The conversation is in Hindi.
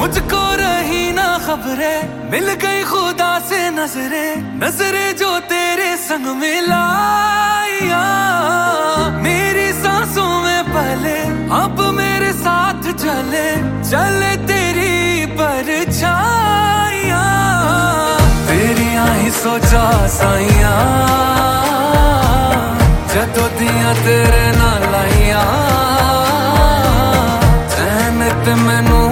मुझको रही ना खबरें, मिल गई खुदा से नजरे जो तेरे संग मिलाया। मेरी सांसों में पले अब मेरे साथ चले तेरी परछाइयां। तेरी ही सोचा साइया जदों दियां तेरे नाल आइयां। चैन ते मैनू